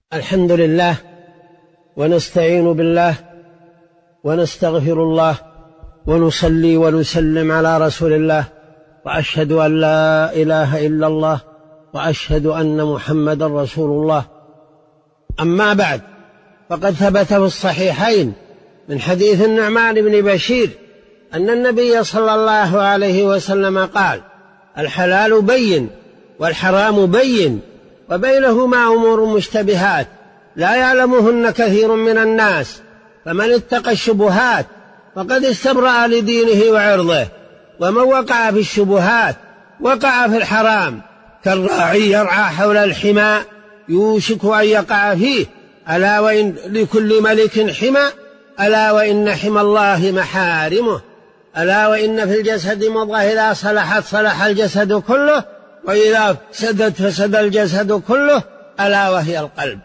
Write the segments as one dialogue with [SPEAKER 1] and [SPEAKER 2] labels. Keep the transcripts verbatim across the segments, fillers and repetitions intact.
[SPEAKER 1] الحمد لله ونستعين بالله ونستغفر الله ونصلي ونسلم على رسول الله، وأشهد أن لا إله إلا الله وأشهد أن محمدا رسول الله. أما بعد، فقد ثبت في الصحيحين من حديث النعمان بن بشير أن النبي صلى الله عليه وسلم قال: الحلال بين والحرام بين وبينهما أمور مشتبهات لا يعلمهن كثير من الناس، فمن اتقى الشبهات فقد استبرأ لدينه وعرضه، ومن وقع في الشبهات وقع في الحرام كالراعي يرعى حول الحمى يوشك أن يقع فيه. ألا وإن لكل ملك حمى، ألا وإن حمى الله محارمه، ألا وإن في الجسد مضغة إذا صلحت صلح الجسد كله، وإذا فسدت فسد الجسد كله، ألا وهي القلب.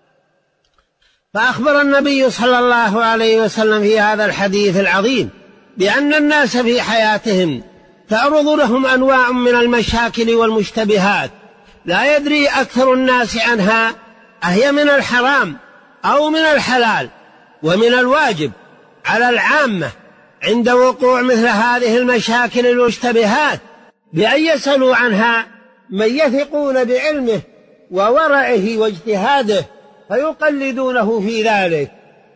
[SPEAKER 1] فأخبر النبي صلى الله عليه وسلم في هذا الحديث العظيم بأن الناس في حياتهم تعرض لهم أنواع من المشاكل والمشتبهات لا يدري أكثر الناس عنها أهي من الحرام أو من الحلال. ومن الواجب على العامة عند وقوع مثل هذه المشاكل المشتبهات بأن يسألوا عنها من يثقون بعلمه وورعه واجتهاده فيقلدونه في ذلك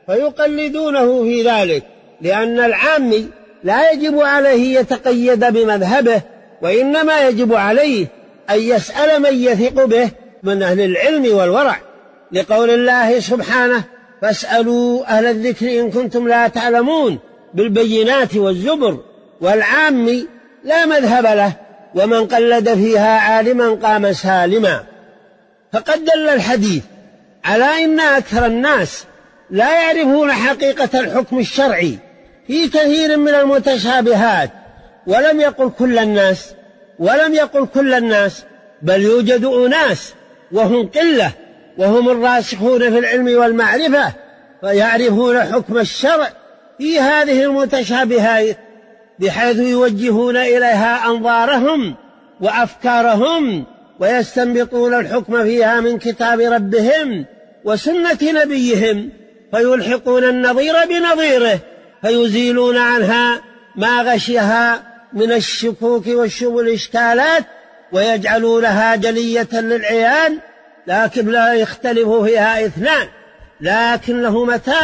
[SPEAKER 1] فيقلدونه في ذلك لأن العامي لا يجب عليه يتقيد بمذهبه، وإنما يجب عليه أن يسأل من يثق به من أهل العلم والورع، لقول الله سبحانه: فاسألوا أهل الذكر إن كنتم لا تعلمون، بالبينات والزبر. والعامي لا مذهب له، ومن قلد فيها عالما قام سالما. فقد دل الحديث على أن أكثر الناس لا يعرفون حقيقة الحكم الشرعي في كثير من المتشابهات، ولم يقل كل الناس ولم يقل كل الناس بل يوجد أناس وهم قلة وهم الراسخون في العلم والمعرفة فيعرفون حكم الشرع في هذه المتشابهات، بحيث يوجهون إليها أنظارهم وأفكارهم ويستنبطون الحكم فيها من كتاب ربهم وسنة نبيهم، فيلحقون النظير بنظيره فيزيلون عنها ما غشيها من الشكوك والإشكالات ويجعلونها جلية للعيان. لكن لا يختلف فيها اثنان: لكنه متى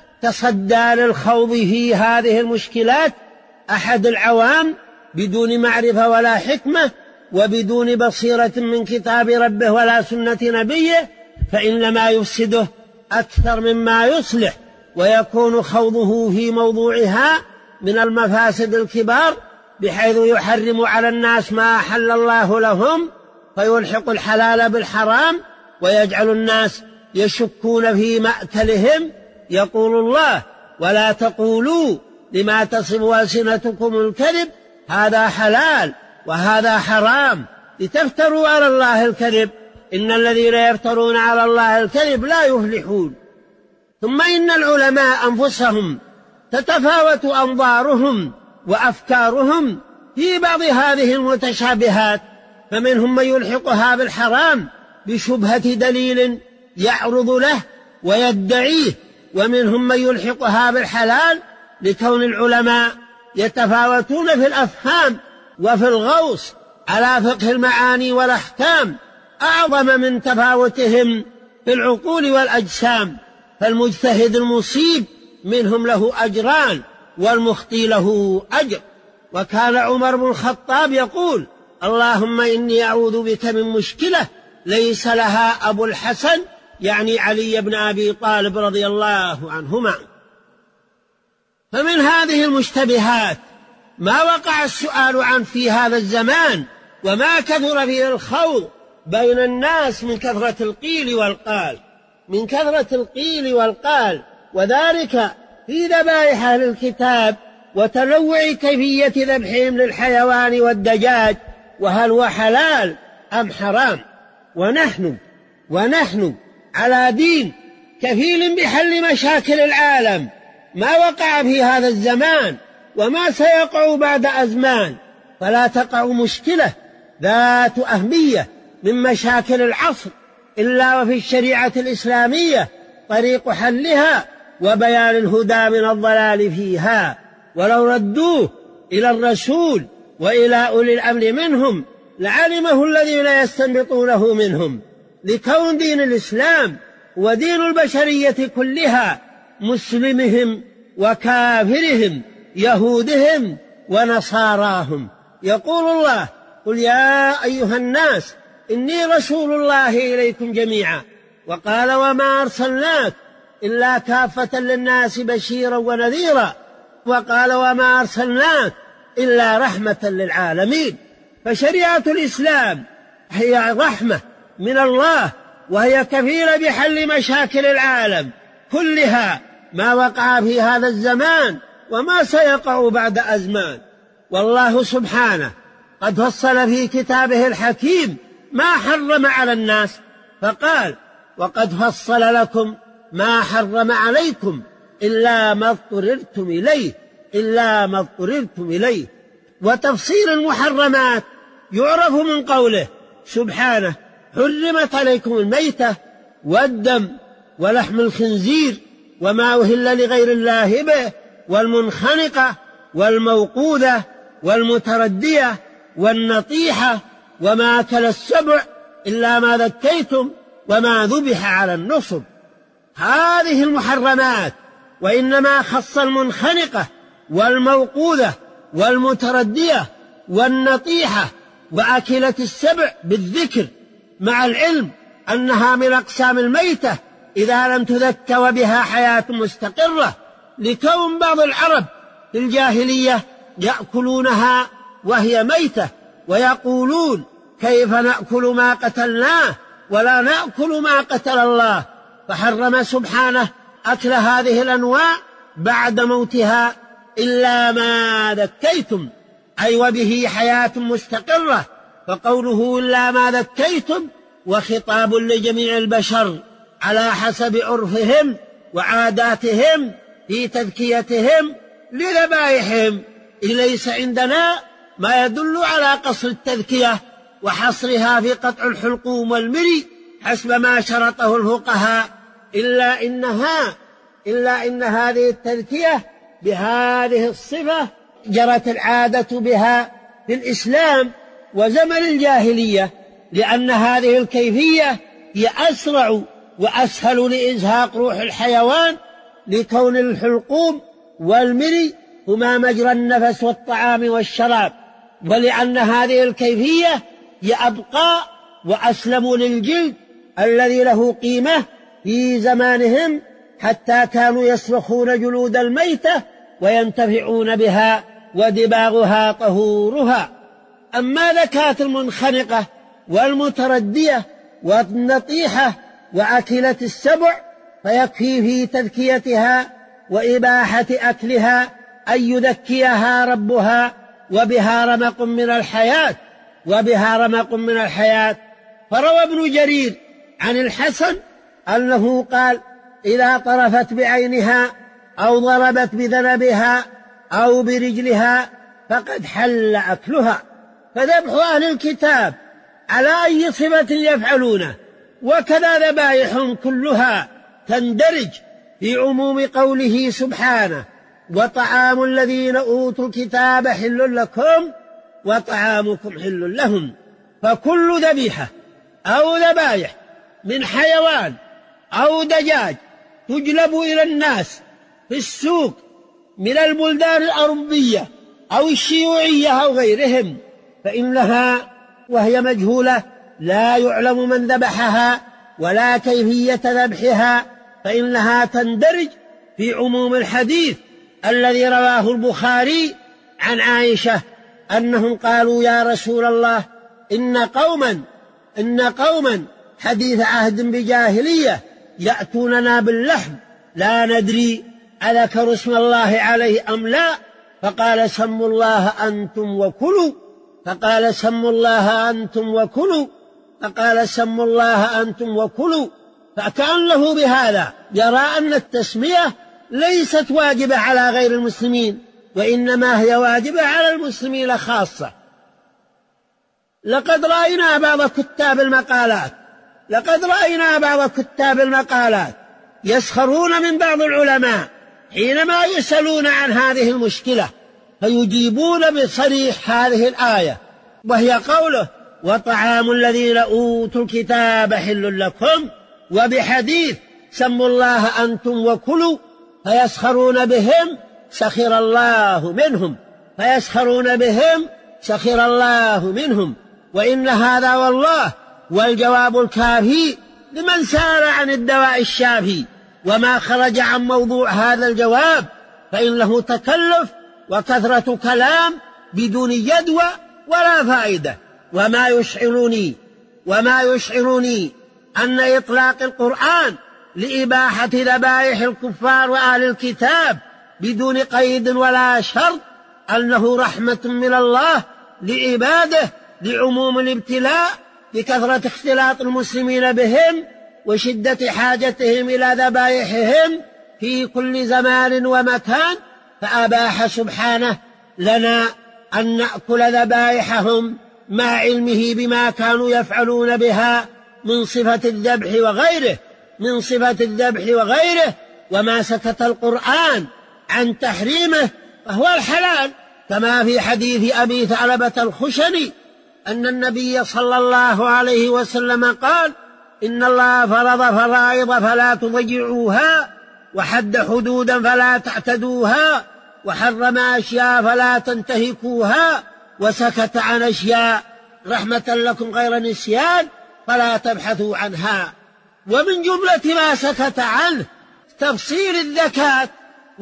[SPEAKER 1] تصدى للخوض في هذه المشكلات أحد العوام بدون معرفة ولا حكمة وبدون بصيرة من كتاب ربه ولا سنة نبيه، فإنما يفسده أكثر مما يصلح، ويكون خوضه في موضوعها من المفاسد الكبار، بحيث يحرم على الناس ما أحل الله لهم فيلحق الحلال بالحرام ويجعل الناس يشكون في مأكلهم. يقول الله: ولا تقولوا لما تصف ألسنتكم الكذب هذا حلال وهذا حرام لتفتروا على الله الكذب إن الذين يفترون على الله الكذب لا يفلحون. ثم إن العلماء أنفسهم تتفاوت أنظارهم وأفكارهم في بعض هذه المتشابهات، فمنهم من يلحقها بالحرام بشبهة دليل يعرض له ويدعيه، ومنهم من يلحقها بالحلال لكون العلماء يتفاوتون في الأفهام وفي الغوص على فقه المعاني والأحكام أعظم من تفاوتهم في العقول والأجسام. فالمجتهد المصيب منهم له أجران والمخطي له أجر. وكان عمر بن الخطاب يقول: اللهم إني أعوذ بك من مشكلة ليس لها أبو الحسن، يعني علي بن أبي طالب رضي الله عنهما. فمن هذه المشتبهات ما وقع السؤال عنه في هذا الزمان، وما كثر فيه الخوض بين الناس من كثرة القيل والقال من كثرة القيل والقال وذلك في ذبائح أهل الكتاب وتنوع كيفية ذبحهم للحيوان والدجاج، وهل هو حلال أم حرام. ونحن ونحن على دين كفيل بحل مشاكل العالم، ما وقع في هذا الزمان وما سيقع بعد أزمان، فلا تقع مشكلة ذات أهمية من مشاكل العصر إلا وفي الشريعة الإسلامية طريق حلها وبيان الهدى من الضلال فيها، ولو ردوه إلى الرسول وإلى أولي الأمر منهم لعلمه الذين يستنبطونه منهم، لكون دين الإسلام ودين البشرية كلها، مسلمهم وكافرهم، يهودهم ونصاراهم. يقول الله: قل يا أيها الناس إني رسول الله إليكم جميعا. وقال: وما أرسلناك إلا كافة للناس بشيرا ونذيرا. وقال: وما أرسلناك إلا رحمة للعالمين. فشريعة الإسلام هي رحمة من الله، وهي كفيلة بحل مشاكل العالم كلها، ما وقع في هذا الزمان وما سيقع بعد أزمان. والله سبحانه قد فصل في كتابه الحكيم ما حرم على الناس، فقال: وقد فصل لكم ما حرم عليكم إلا ما اضطررتم إليه إلا ما اضطررتم إليه. وتفصيل المحرمات يعرف من قوله سبحانه: حرمت عليكم الميتة والدم ولحم الخنزير وما أهل لغير الله به والمنخنقة والموقوذة والمتردية والنطيحة وما أكل السبع إلا ما ذكيتم وما ذبح على النصب. هذه المحرمات، وإنما خص المنخنقة والموقوذة والمتردية والنطيحة وأكلة السبع بالذكر، مع العلم أنها من أقسام الميتة إذا لم تذك وبها حياة مستقرة، لكون بعض العرب في الجاهلية يأكلونها وهي ميتة، ويقولون: كيف نأكل ما قتلناه ولا نأكل ما قتل الله؟ فحرم سبحانه أكل هذه الأنواع بعد موتها إلا ما ذكيتم، أي وبه حياة مستقرة. فقوله إلا ما ذكيتم وخطاب لجميع البشر على حسب عرفهم وعاداتهم في تذكيتهم لذبائحهم. ليس عندنا ما يدل على قصر التذكية وحصرها في قطع الحلقوم والمري حسب ما شرطه الفقهاء، إلا إنها إلا إن هذه التذكية بهذه الصفة جرت العادة بها في الإسلام وزمن الجاهلية، لأن هذه الكيفية هي أسرع وأسهل لإزهاق روح الحيوان، لكون الحلقوم والمري هما مجرى النفس والطعام والشراب، ولأن هذه الكيفية هي أبقى وأسلم للجلد الذي له قيمة في زمانهم، حتى كانوا يسلخون جلود الميتة وينتفعون بها ودباغها طهورها. أما ذكاة المنخنقة والمتردية والنطيحة وأكلة السبع فيكفي في تذكيتها وإباحة أكلها أن يذكيها ربها، وبها رمق من الحياة وبها رمق من الحياة. فروى ابن جرير عن الحسن أنه قال: إذا طرفت بعينها أو ضربت بذنبها أو برجلها فقد حل أكلها. فذبح أهل الكتاب على أي صفة يفعلونه، وكذا ذبائحهم كلها تندرج في عموم قوله سبحانه: وطعام الذين أوتوا الكتاب حل لكم وطعامكم حل لهم. فكل ذبيحة أو ذبائح من حيوان أو دجاج تجلب إلى الناس في السوق من البلدان الأوروبية أو الشيوعية أو غيرهم، فإنها وهي مجهولة لا يعلم من ذبحها ولا كيفية ذبحها، فإنها تندرج في عموم الحديث الذي رواه البخاري عن عائشة أنهم قالوا: يا رسول الله، إن قوما إن قوما حديث عهد بجاهلية يأتوننا باللحم لا ندري أذكر اسم الله عليه أم لا، فقال: سموا الله أنتم وكلوا فقال سموا الله أنتم وكلوا فقال سموا الله أنتم وكلوا. فكأنه بهذا يرى أن التسمية ليست واجبة على غير المسلمين، وإنما هي واجبة على المسلمين خاصة. لقد رأينا بعض كتاب المقالات لقد رأينا بعض كتاب المقالات يسخرون من بعض العلماء حينما يسألون عن هذه المشكلة فيجيبون بصريح هذه الآية، وهي قوله وطعام الذين أوتوا الكتاب حل لكم، وبحديث سموا الله أنتم وكلوا، فيسخرون بهم سخر الله منهم، فيسخرون بهم سخر الله منهم. وإن هذا والله والجواب الكافي لمن سأل عن الدواء الشافي، وما خرج عن موضوع هذا الجواب فإنه تكلف وكثرة كلام بدون جدوى ولا فائدة. وما يشعرني وما يشعرني أن إطلاق القرآن لإباحة ذبائح الكفار وأهل الكتاب بدون قيد ولا شرط أنه رحمة من الله لعباده لعموم الابتلاء بكثرة اختلاط المسلمين بهم وشدة حاجتهم إلى ذبائحهم في كل زمان ومكان، فأباح سبحانه لنا أن نأكل ذبائحهم مع علمه بما كانوا يفعلون بها من صفة الذبح وغيره من صفة الذبح وغيره وما سكت القرآن عن تحريمه فهو الحلال، كما في حديث أبي ثعلبة الخشني أن النبي صلى الله عليه وسلم قال إن الله فرض فرائض فلا تضيعوها، وحد حدودا فلا تعتدوها، وحرم أشياء فلا تنتهكوها، وسكت عن أشياء رحمة لكم غير نسيان فلا تبحثوا عنها. ومن جملة ما سكت عنه تفصيل الزكاة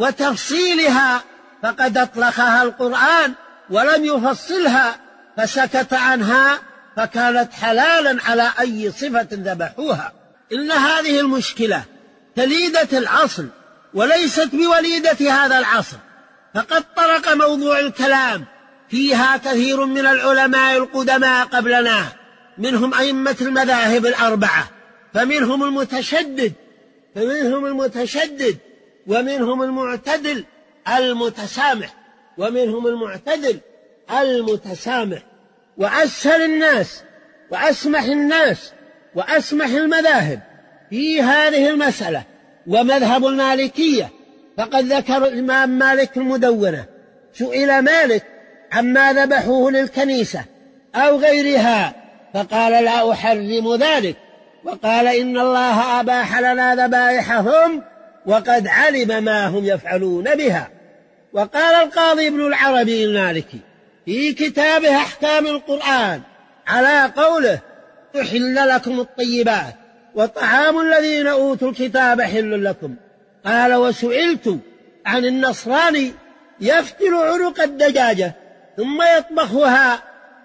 [SPEAKER 1] وتفصيلها، فقد أطلقها القرآن ولم يفصلها فسكت عنها، فكانت حلالا على أي صفة ذبحوها. إن هذه المشكلة تليدة العصر وليست بوليدة هذا العصر، فقد طرق موضوع الكلام فيها كثير من العلماء القدماء قبلنا، منهم أئمة المذاهب الأربعة، فمنهم المتشدد فمنهم المتشدد ومنهم المعتدل المتسامح ومنهم المعتدل المتسامح وأسهل الناس وأسمح الناس وأسمح المذاهب في هذه المسألة ومذهب المالكية. فقد ذكر الإمام مالك المدونة سئل مالك عما ذبحوه للكنيسة أو غيرها فقال لا أحرم ذلك، وقال إن الله أباح لنا ذبائحهم وقد علم ما هم يفعلون بها. وقال القاضي ابن العربي المالكي في كتابه أحكام القرآن على قوله تحل لكم الطيبات وطعام الذين أوتوا الكتاب حل لكم، قال وسئلت عن النصراني يفتل عنق الدجاجة ثم يطبخها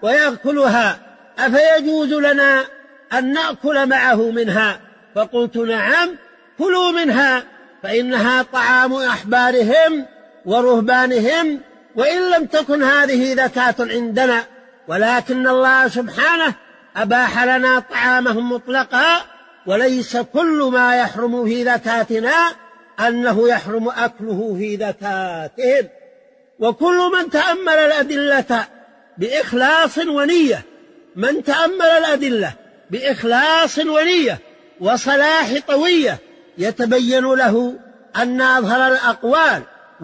[SPEAKER 1] ويأكلها أفيجوز لنا أن نأكل معه منها؟ فقلت نعم كلوا منها فإنها طعام أحبارهم ورهبانهم، وإن لم تكن هذه زكاة عندنا، ولكن الله سبحانه أباح لنا طعامهم مطلقا، وليس كل ما يحرم في زكاتنا أنه يحرم أكله في زكاتهم. وكل من تأمل الأدلة بإخلاص ونية من تأمل الأدلة بإخلاص ونية وصلاح طوية يتبين له أن أظهر الأقوال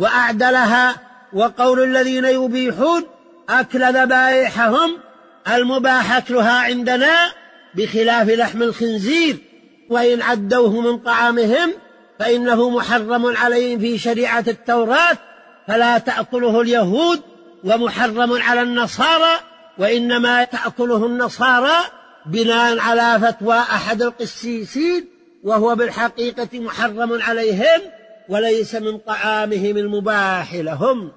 [SPEAKER 1] وأعدلها وقول الذين يبيحون أكل ذبائحهم المباح أكلها عندنا بخلاف لحم الخنزير، وإن عدوه من طعامهم فإنه محرم عليهم في شريعة التوراة فلا تأكله اليهود، ومحرم على النصارى وإنما تأكله النصارى بناء على فتوى أحد القسيسين، وهو بالحقيقة محرم عليهم وليس من طعامهم المباح لهم.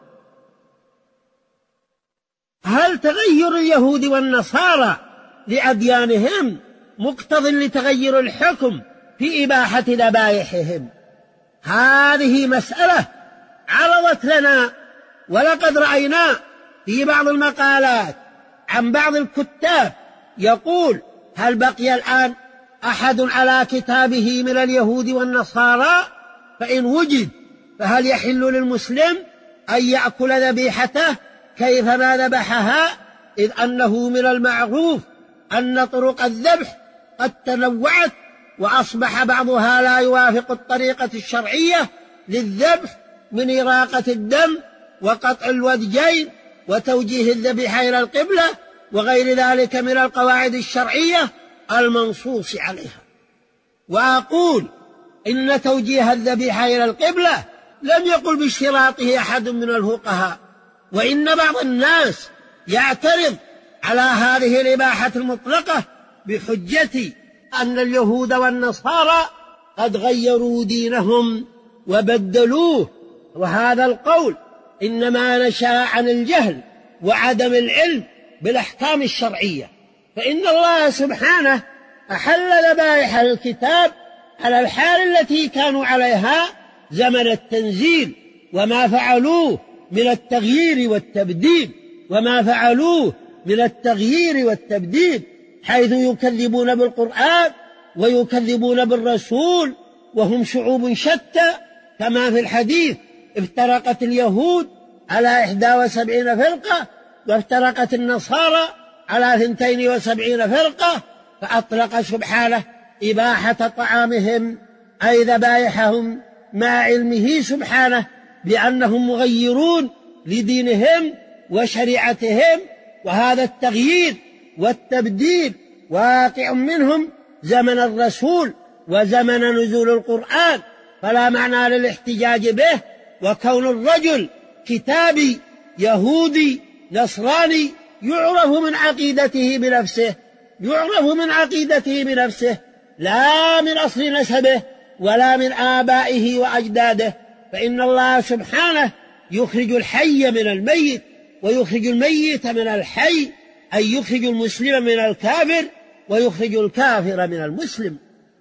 [SPEAKER 1] هل تغير اليهود والنصارى لأديانهم مقتض لتغير الحكم في إباحة ذبائحهم؟ هذه مسألة عرضت لنا، ولقد رأينا في بعض المقالات عن بعض الكتاب يقول هل بقي الآن أحد على كتابه من اليهود والنصارى؟ فإن وجد فهل يحل للمسلم أن يأكل ذبيحته كيفما ذبحها، إذ أنه من المعروف أن طرق الذبح قد تنوعت، وأصبح بعضها لا يوافق الطريقة الشرعية للذبح من إراقة الدم وقطع الودجين وتوجيه الذبيحة إلى القبلة وغير ذلك من القواعد الشرعية المنصوص عليها. وأقول إن توجيه الذبيحة إلى القبلة لم يقل باشتراطه أحد من الفقهاء، وإن بعض الناس يعترض على هذه الإباحة المطلقة بحجة أن اليهود والنصارى قد غيروا دينهم وبدلوه، وهذا القول إنما نشأ عن الجهل وعدم العلم بالأحكام الشرعية، فإن الله سبحانه أحل ذبائح الكتاب على الحال التي كانوا عليها زمن التنزيل، وما فعلوه من التغيير والتبديل وما فعلوه من التغيير والتبديل حيث يكذبون بالقرآن ويكذبون بالرسول وهم شعوب شتى، كما في الحديث افترقت اليهود على إحدى وسبعين فرقة وافترقت النصارى على اثنتين وسبعين فرقة، فأطلق سبحانه إباحة طعامهم أي ذبائحهم مع علمه سبحانه بأنهم مغيرون لدينهم وشريعتهم، وهذا التغيير والتبديل واقع منهم زمن الرسول وزمن نزول القرآن، فلا معنى للاحتجاج به. وكون الرجل كتابي يهودي نصراني يعرف من عقيدته بنفسه يعرف من عقيدته بنفسه لا من أصل نسبه ولا من آبائه وأجداده، فإن الله سبحانه يخرج الحي من الميت ويخرج الميت من الحي، أي يخرج المسلم من الكافر ويخرج الكافر من المسلم.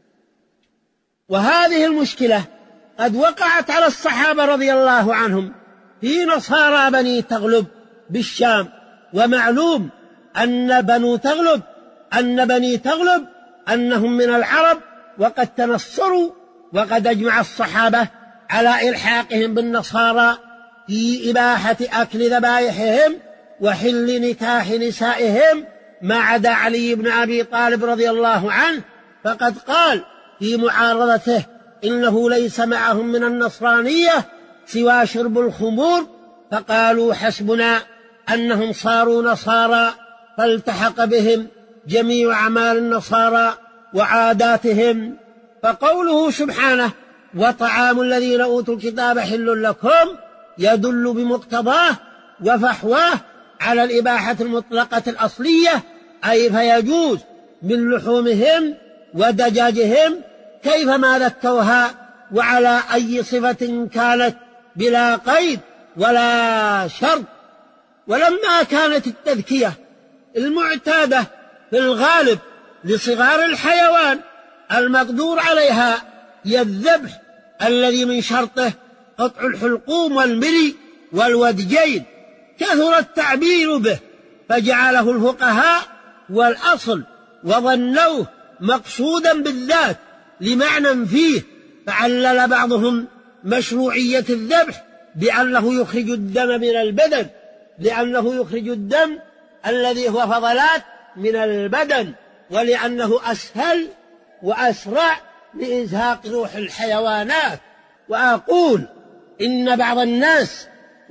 [SPEAKER 1] وهذه المشكلة قد وقعت على الصحابة رضي الله عنهم في نصارى بني تغلب بالشام، ومعلوم أن بنو تغلب أن بني تغلب أنهم من العرب وقد تنصروا، وقد أجمع الصحابة على إلحاقهم بالنصارى في إباحة أكل ذبائحهم وحل نكاح نسائهم ما عدا علي بن أبي طالب رضي الله عنه، فقد قال في معارضته إنه ليس معهم من النصرانية سوى شرب الخمور، فقالوا حسبنا أنهم صاروا نصارى، فالتحق بهم جميع أعمال النصارى وعاداتهم. فقوله سبحانه وطعام الذين أوتوا الكتاب حل لكم يدل بمقتضاه وفحواه على الإباحة المطلقة الأصلية، أي فيجوز من لحومهم ودجاجهم كيفما ذكوها وعلى أي صفة كانت بلا قيد ولا شرط. ولما كانت التذكية المعتادة في الغالب لصغار الحيوان المقدور عليها هي الذبح الذي من شرطه قطع الحلقوم والمري والودجين، كثر التعبير به فجعله الفقهاء والأصل وظنوه مقصودا بالذات لمعنى فيه، فعلل بعضهم مشروعية الذبح بأنه يخرج الدم من البدن، لأنه يخرج الدم الذي هو فضلات من البدن، ولأنه أسهل وأسرع لإزهاق روح الحيوانات. وأقول إن بعض الناس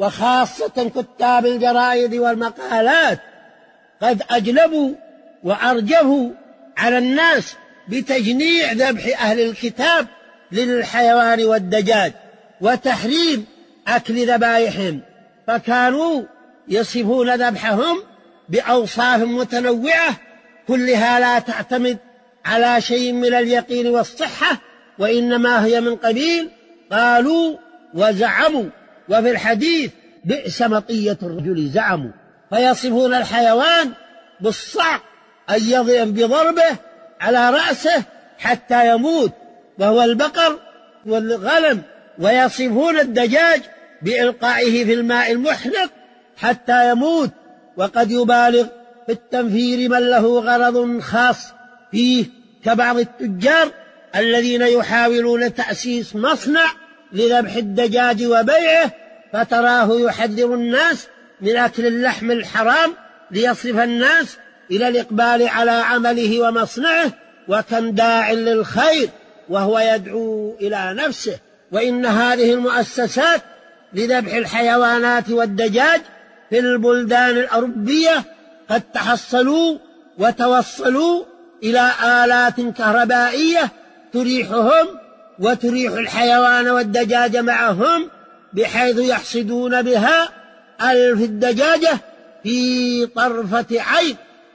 [SPEAKER 1] وخاصة كتاب الجرائد والمقالات قد أجلبوا وأرجفوا على الناس بتجنيع ذبح أهل الكتاب للحيوان والدجاج وتحريم أكل ذبائحهم، فكانوا يصفون ذبحهم بأوصاف متنوعة كلها لا تعتمد على شيء من اليقين والصحة، وإنما هي من قبيل قالوا وزعموا، وفي الحديث بئس مطية الرجل زعموا، فيصفون الحيوان بالصعق أن يضرب بضربه على رأسه حتى يموت وهو البقر والغنم، ويصفون الدجاج بإلقائه في الماء المحرق حتى يموت، وقد يبالغ في التنفير من له غرض خاص فيه كبعض التجار الذين يحاولون تأسيس مصنع لذبح الدجاج وبيعه، فتراه يحذر الناس من أكل اللحم الحرام ليصرف الناس إلى الإقبال على عمله ومصنعه، وكم داع للخير وهو يدعو إلى نفسه. وإن هذه المؤسسات لذبح الحيوانات والدجاج في البلدان الأوروبية قد تحصلوا وتوصلوا إلى آلات كهربائية تريحهم وتريح الحيوان والدجاج معهم، بحيث يحصدون بها ألف الدجاجة في طرفة عين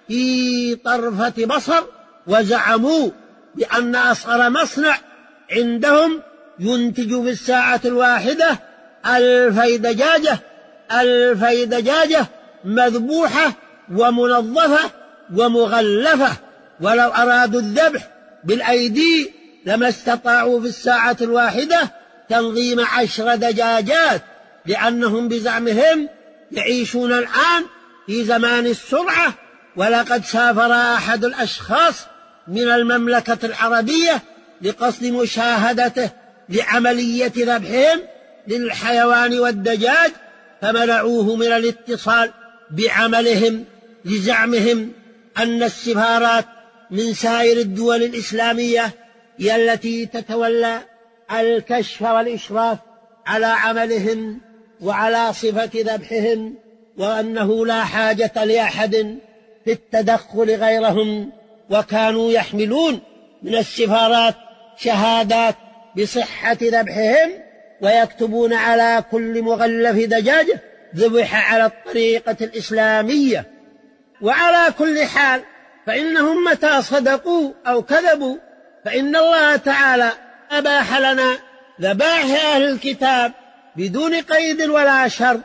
[SPEAKER 1] في طرفة بصر. وزعموا بأن أصغر مصنع عندهم ينتج في الساعة الواحدة ألفي دجاجة ألفي دجاجة مذبوحة ومنظفة ومغلفة، ولو أرادوا الذبح بالأيدي لما استطاعوا في الساعة الواحدة تنظيم عشر دجاجات، لأنهم بزعمهم يعيشون الآن في زمان السرعة. ولقد سافر أحد الأشخاص من المملكة العربية لقصد مشاهدته لعملية ذبحهم للحيوان والدجاج، فمنعوه من الاتصال بعملهم لزعمهم أن السفارات من سائر الدول الإسلامية هي التي تتولى الكشف والإشراف على عملهم وعلى صفة ذبحهم، وأنه لا حاجة لأحد في التدخل غيرهم. وكانوا يحملون من السفارات شهادات بصحة ذبحهم، ويكتبون على كل مغلف دجاجة ذبح على الطريقة الإسلامية. وعلى كل حال فإنهم متى صدقوا أو كذبوا فإن الله تعالى أباح لنا ذبائح أهل الكتاب بدون قيد ولا شرط،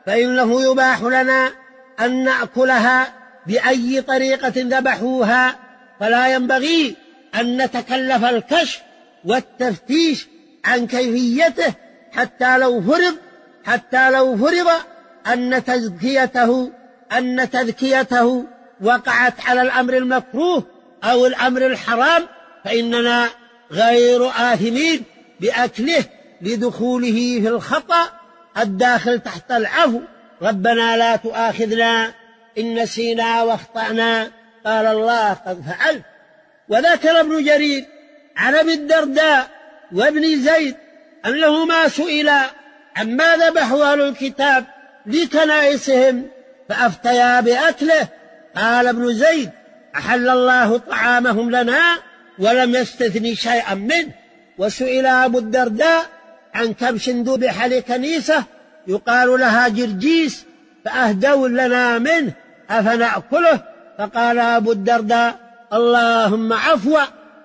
[SPEAKER 1] فإنه يباح لنا أن نأكلها بأي طريقة ذبحوها، فلا ينبغي أن نتكلف الكشف والتفتيش عن كيفيته حتى لو فرض حتى لو فرض أن تزكيته أن تذكيته وقعت على الأمر المكروه أو الأمر الحرام، فإننا غير آثمين بأكله لدخوله في الخطأ الداخل تحت العفو. ربنا لا تؤاخذنا إن نسينا واخطأنا، قال الله قد فعلت. وذكر ابن جرير عن أبي الدرداء وابن زيد أنهما سئلا عما ذبحوا أهل الكتاب لكنائسهم فأفتيا بأكله. قال ابن زيد: أحل الله طعامهم لنا ولم يستثني شيئا منه. وسئل أبو الدرداء عن كبش ذبح لكنيسة يقال لها جرجيس فأهدوا لنا منه أفنأكله؟ فقال أبو الدرداء: اللهم عفوا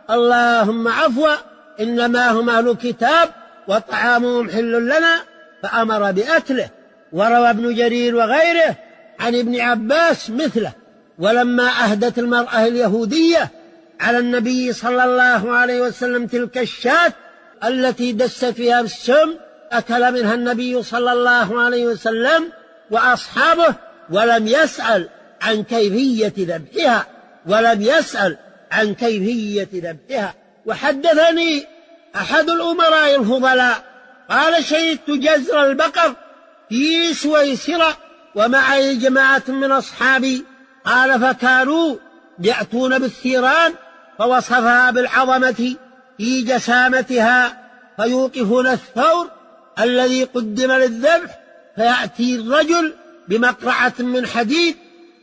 [SPEAKER 1] اللهم عفوا إنما هم أهل كتاب وطعامهم حل لنا، فأمر بأكله. وروى ابن جرير وغيره عن ابن عباس مثله. ولما أهدت المرأة اليهودية على النبي صلى الله عليه وسلم تلك الشاة التي دست فيها السم، أكل منها النبي صلى الله عليه وسلم وأصحابه ولم يسأل عن كيفية ذبحها ولم يسأل عن كيفية ذبحها. وحدثني أحد الأمراء الفضلاء قال: شهدت جزر البقر في سويسرة ومعي جماعة من أصحابي. قال: فكانوا يأتون بالثيران فوصفها بالعظمة في جسامتها، فيوقفون الثور الذي قدم للذبح، فيأتي الرجل بمقرعة من حديد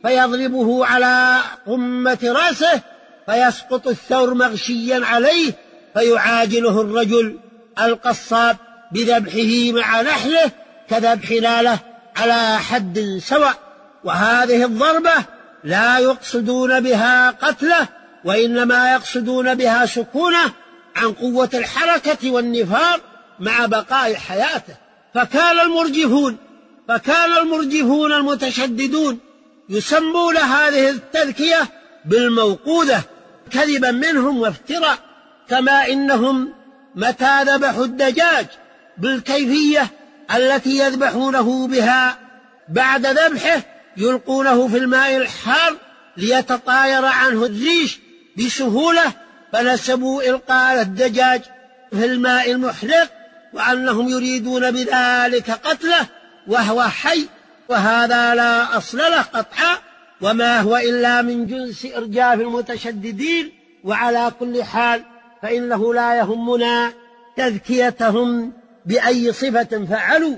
[SPEAKER 1] فيضربه على قمة رأسه فيسقط الثور مغشيا عليه، فيعاجله الرجل القصاب بذبحه مع نحله كذبحنا له على حد سواء. وهذه الضربة لا يقصدون بها قتله، وإنما يقصدون بها سكونه عن قوة الحركة والنفار مع بقاء حياته. فكان المرجفون فكان المرجفون المتشددون يسمون هذه التذكية بالموقوذة كذبا منهم وافتراء، كما إنهم متى ذبحوا الدجاج بالكيفية التي يذبحونه بها بعد ذبحه يلقونه في الماء الحار ليتطاير عنه الريش بسهولة، فنسبوا إلقاء الدجاج في الماء المحرق وأنهم يريدون بذلك قتله وهو حي، وهذا لا أصل له قطعا، وما هو إلا من جنس إرجاف المتشددين وعلى كل حال فإنه لا يهمنا تذكيتهم بأي صفة فعلوا.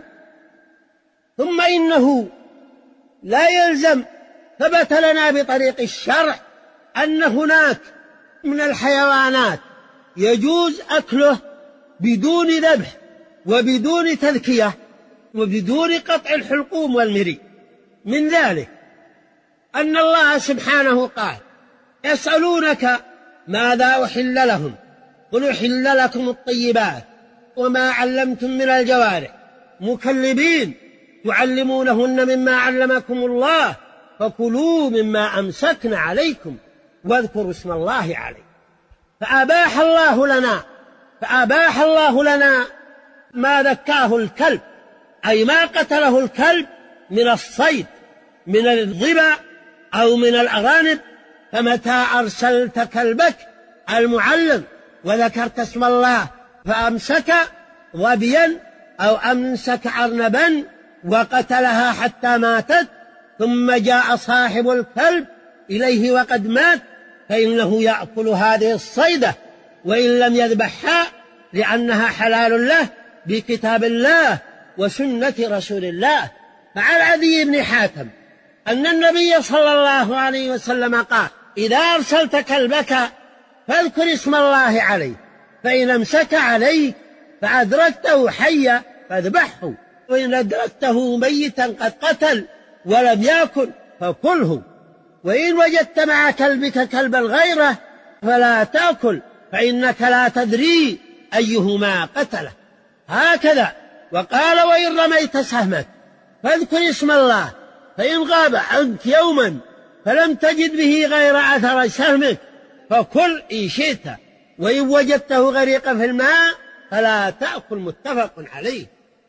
[SPEAKER 1] ثم إنه لا يلزم، ثبت لنا بطريق الشرع أن هناك من الحيوانات يجوز أكله بدون ذبح وبدون تذكية وبدون قطع الحلقوم والمري. من ذلك أن الله سبحانه قال: يسألونك ماذا أحل لهم قل أحل لكم الطيبات وما علمتم من الجوارح مكلبين تعلمونهن مما علمكم الله فكلوا مما أمسكن عليكم واذكروا اسم الله عليه. فأباح الله لنا فأباح الله لنا ما ذكاه الكلب، أي ما قتله الكلب من الصيد من الظبا أو من الأرانب. فمتى أرسلت كلبك المعلم وذكرت اسم الله فأمسك ظبيا أو أمسك أرنبا وقتلها حتى ماتت ثم جاء صاحب الكلب إليه وقد مات، فإنه يأكل هذه الصيدة وإن لم يذبحها، لأنها حلال له بكتاب الله وسنة رسول الله. فعن عدي بن حاتم أن النبي صلى الله عليه وسلم قال: إذا أرسلت كلبك فاذكر اسم الله عليه، فإن أمسك عليك فأدركته حيا فاذبحه، وإن أدركته ميتا قد قتل ولم يأكل فكله، وإن وجدت مع كلبك كلبا غيره فلا تأكل، فإنك لا تدري أيهما قتله. هكذا. وقال: وإن رميت سهمك فاذكر اسم الله، فإن غاب عنك يوما فلم تجد به غير أثر سهمك فكل إن شئت، وإن وجدته غريقا في الماء فلا تأكل. متفق عليه.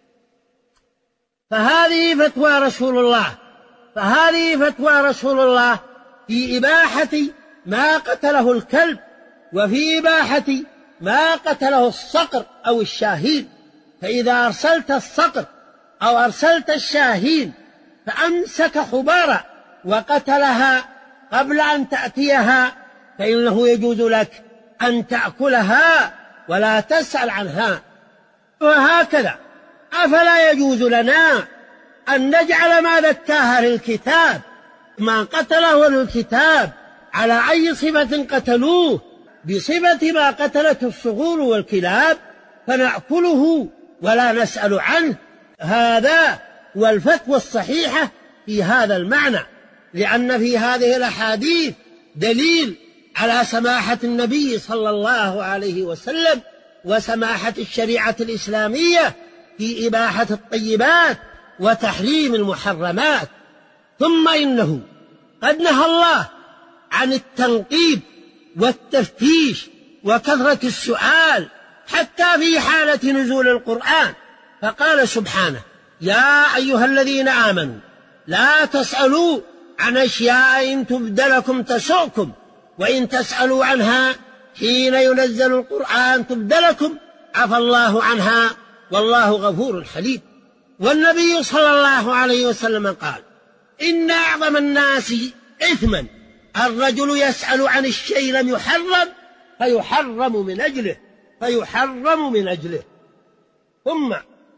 [SPEAKER 1] فهذه فتوى رسول الله فهذه فتوى رسول الله في إباحة ما قتله الكلب، وفي إباحة ما قتله الصقر أو الشاهين. فإذا أرسلت الصقر أو أرسلت الشاهين فأمسك حبارا وقتلها قبل أن تأتيها، فإنه يجوز لك أن تأكلها ولا تسأل عنها. وهكذا أفلا يجوز لنا أن نجعل ما ذكاها للكتاب ما قتله للكتاب على أي صفة قتلوه بصفة ما قتلته الصغور والكلاب فنأكله ولا نسأل عنه؟ هذا والفتوى الصحيحة في هذا المعنى، لأن في هذه الأحاديث دليل على سماحة النبي صلى الله عليه وسلم وسماحة الشريعة الإسلامية في إباحة الطيبات وتحريم المحرمات. ثم إنه قد نهى الله عن التنقيب والتفتيش وكثرة السؤال حتى في حالة نزول القرآن، فقال سبحانه: يا أيها الذين آمنوا لا تسألوا عن أشياء إن تبد لكم تسؤكم وإن تسألوا عنها حين ينزل القرآن تبد لكم عفى الله عنها والله غفور حليم. والنبي صلى الله عليه وسلم قال: إن أعظم الناس إثما الرجل يسأل عن الشيء لم يحرم فيحرم من أجله فيحرم من أجله ثم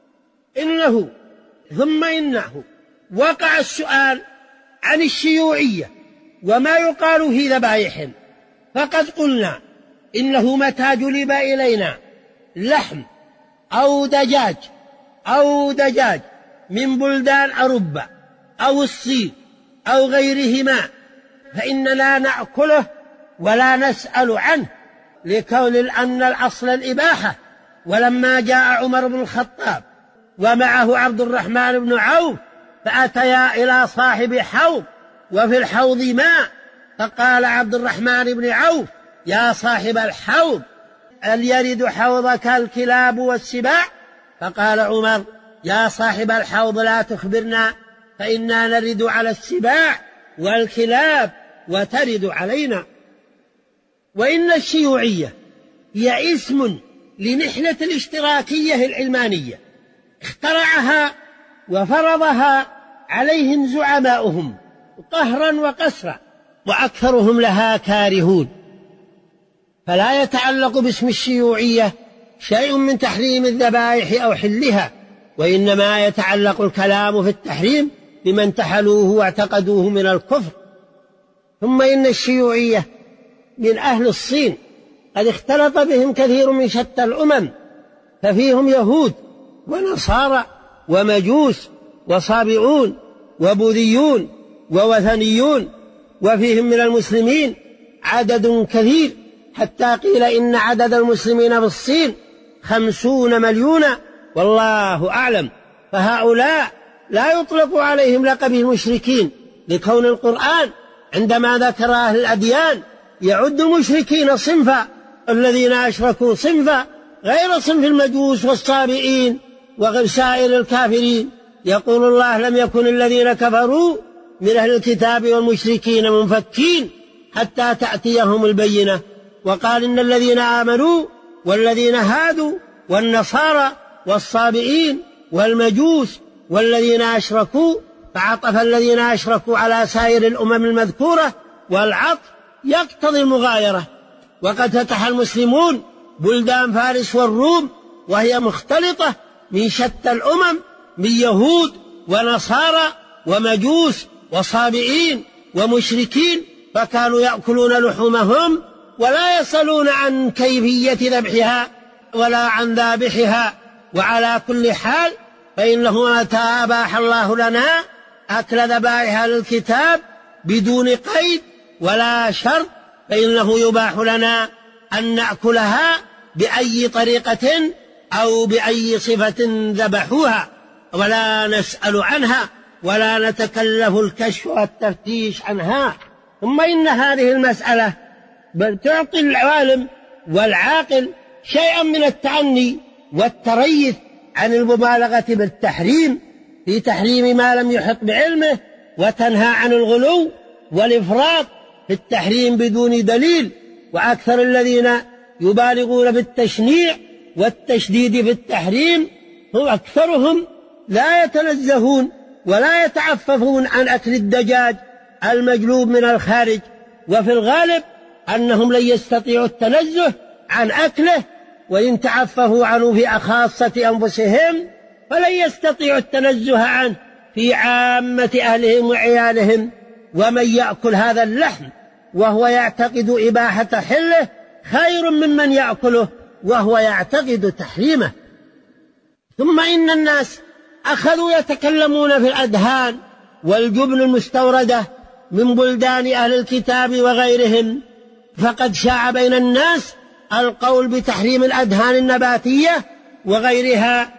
[SPEAKER 1] إنه ثم إنه وقع السؤال عن الشيوعية وما يقال في ذبائحهم، فقد قلنا إنه متى جلب إلينا لحم أو دجاج أو دجاج من بلدان أوروبا أو الصين أو غيرهما فإننا نأكله ولا نسأل عنه، لكون أن الأصل الإباحة. ولما جاء عمر بن الخطاب ومعه عبد الرحمن بن عوف فأتيا إلى صاحب حوض وفي الحوض ماء، فقال عبد الرحمن بن عوف: يا صاحب الحوض هل يرد حوضك الكلاب والسباع؟ فقال عمر: يا صاحب الحوض لا تخبرنا فإنا نرد على السباع والكلاب وترد علينا. وإن الشيوعية هي اسم لنحلة الاشتراكية العلمانية اخترعها وفرضها عليهم زعماؤهم قهرا وقسرا، وأكثرهم لها كارهون. فلا يتعلق باسم الشيوعية شيء من تحريم الذبائح أو حلها، وإنما يتعلق الكلام في التحريم بمن انتحلوه واعتقدوه من الكفر. ثم إن الشيوعية من أهل الصين قد اختلط بهم كثير من شتى الأمم، ففيهم يهود ونصارى ومجوس وصابئون وبوذيون ووثنيون، وفيهم من المسلمين عدد كثير، حتى قيل إن عدد المسلمين في الصين خمسون مليونا والله أعلم. فهؤلاء لا يطلق عليهم لقب المشركين، لكون القرآن عندما ذكر أهل الأديان يعد المشركين صنفا، الذين أشركوا صنفا غير صنف المجوس والصابئين وغير سائر الكافرين. يقول الله: لم يكن الذين كفروا من أهل الكتاب والمشركين منفكين حتى تأتيهم البينة. وقال: إن الذين آمنوا والذين هادوا والنصارى والصابئين والمجوس والذين أشركوا، فعطف الذين أشركوا على سائر الأمم المذكورة، والعطف يقتضي المغايرة. وقد فتح المسلمون بلدان فارس والروم وهي مختلطة من شتى الأمم، من يهود ونصارى ومجوس وصابئين ومشركين، فكانوا يأكلون لحومهم ولا يسألون عن كيفية ذبحها ولا عن ذابحها. وعلى كل حال فإنه متى أباح الله لنا أكل ذبائح الكتاب بدون قيد ولا شرط، فإنه يباح لنا أن نأكلها بأي طريقة أو بأي صفة ذبحوها، ولا نسأل عنها ولا نتكلف الكشف والتفتيش عنها. ثم إن هذه المسألة بل تعطي العالم والعاقل شيئا من التعني والتريث عن المبالغة بالتحريم في تحريم ما لم يحط بعلمه، وتنهى عن الغلو والإفراط في التحريم بدون دليل. وأكثر الذين يبالغون في التشنيع والتشديد في التحريم هم أكثرهم لا يتنزهون ولا يتعففون عن أكل الدجاج المجلوب من الخارج، وفي الغالب أنهم لن يستطيعوا التنزه عن أكله، وإن تعففوا عنه في خاصة أنفسهم فلن يستطيعوا التنزه عنه في عامة أهلهم وعيالهم. ومن يأكل هذا اللحم وهو يعتقد إباحة حله خير ممن يأكله وهو يعتقد تحريمه. ثم إن الناس أخذوا يتكلمون في الأدهان والجبن المستوردة من بلدان أهل الكتاب وغيرهم، فقد شاع بين الناس القول بتحريم الأدهان النباتية وغيرها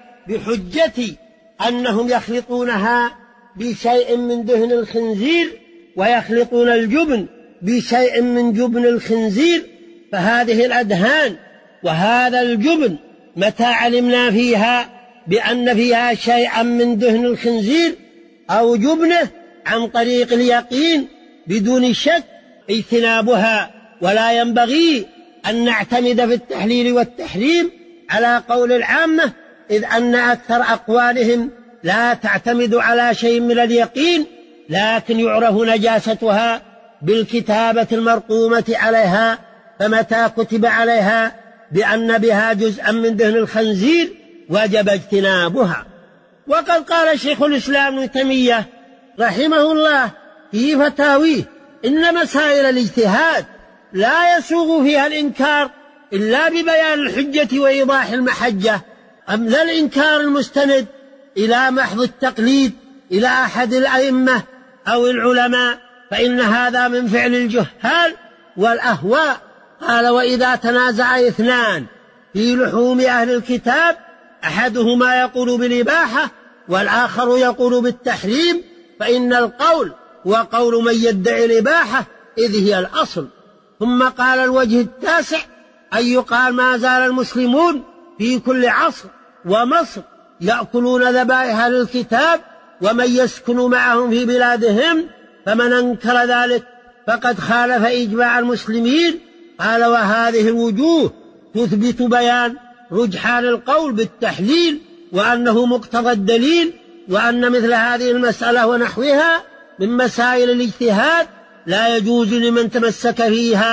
[SPEAKER 1] بحجة أنهم يخلطونها بشيء من دهن الخنزير ويخلطون الجبن بشيء من جبن الخنزير. فهذه الأدهان وهذا الجبن متى علمنا فيها بأن فيها شيئا من دهن الخنزير أو جبنه عن طريق اليقين بدون شك اجتنابها، ولا ينبغي أن نعتمد في التحليل والتحريم على قول العامة، إذ أن أكثر أقوالهم لا تعتمد على شيء من اليقين، لكن يعرف نجاستها بالكتابة المرقومة عليها. فمتى كتب عليها بأن بها جزءا من دهن الخنزير وجب اجتنابها. وقد قال شيخ الإسلام ابن تيمية رحمه الله في فتاويه: إن مسائل الاجتهاد لا يسوغ فيها الإنكار إلا ببيان الحجة وإيضاح المحجة، أما الإنكار المستند إلى محض التقليد إلى أحد الأئمة أو العلماء فإن هذا من فعل الجهال والأهواء. قال: وإذا تنازع اثنان في لحوم أهل الكتاب أحدهما يقول بالإباحة والآخر يقول بالتحريم، فإن القول وقول من يدعي الإباحة إذ هي الأصل. ثم قال: الوجه التاسع أن يقال: ما زال المسلمون في كل عصر ومصر يأكلون ذبائح للكتاب ومن يسكن معهم في بلادهم، فمن أنكر ذلك فقد خالف إجماع المسلمين. قال: وهذه الوجوه تثبت بيان رجحان القول بالتحليل وأنه مقتضى الدليل، وأن مثل هذه المسألة ونحوها من مسائل الاجتهاد لا يجوز لمن تمسك فيها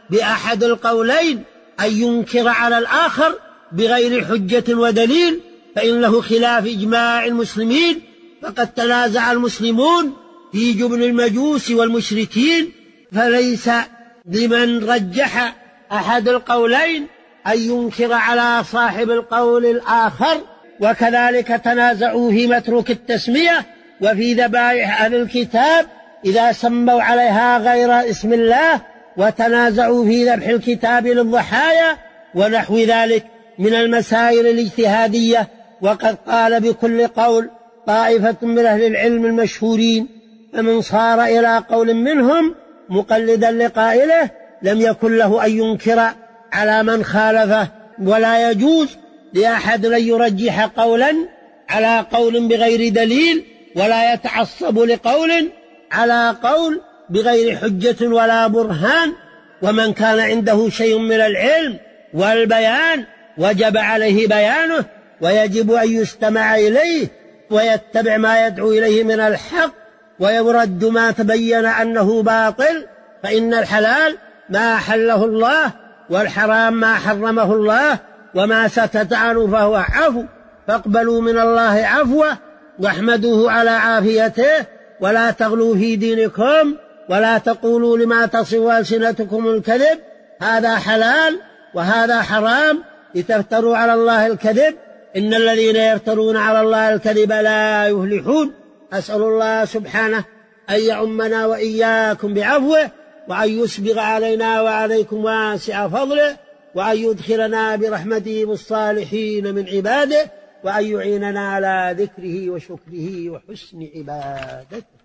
[SPEAKER 1] بأحد القولين أن ينكر على الآخر بغير حجة ودليل، فإنه خلاف إجماع المسلمين، فقد تنازع المسلمون في جبن المجوس والمشركين، فليس لمن رجح أحد القولين أن ينكر على صاحب القول الآخر. وكذلك تنازعوا في متروك التسمية وفي ذبائح أهل الكتاب إذا سموا عليها غير اسم الله، وتنازعوا في ذبح الكتاب للضحايا ونحو ذلك من المسائل الاجتهادية. وقد قال بكل قول طائفة من أهل العلم المشهورين، فمن صار إلى قول منهم مقلدا لقائله لم يكن له أن ينكر على من خالفه، ولا يجوز لأحد أن يرجح قولا على قول بغير دليل، ولا يتعصب لقول على قول بغير حجة ولا برهان. ومن كان عنده شيء من العلم والبيان وجب عليه بيانه، ويجب أن يستمع إليه ويتبع ما يدعو إليه من الحق، ويرد ما تبين أنه باطل، فإن الحلال ما أحله الله، والحرام ما حرمه الله، وما سكت عنه فهو عفو، فاقبلوا من الله عفوه واحمدوه على عافيته، ولا تغلوا في دينكم، ولا تقولوا لما تصف ألسنتكم الكذب هذا حلال وهذا حرام لتفتروا على الله الكذب، إن الذين يفترون على الله الكذب لا يفلحون. أسأل الله سبحانه أن يعمنا وإياكم بعفوه، وأن يسبغ علينا وعليكم واسع فضله، وأن يدخلنا برحمته بالصالحين من عباده، وأن يعيننا على ذكره وشكره وحسن عبادته.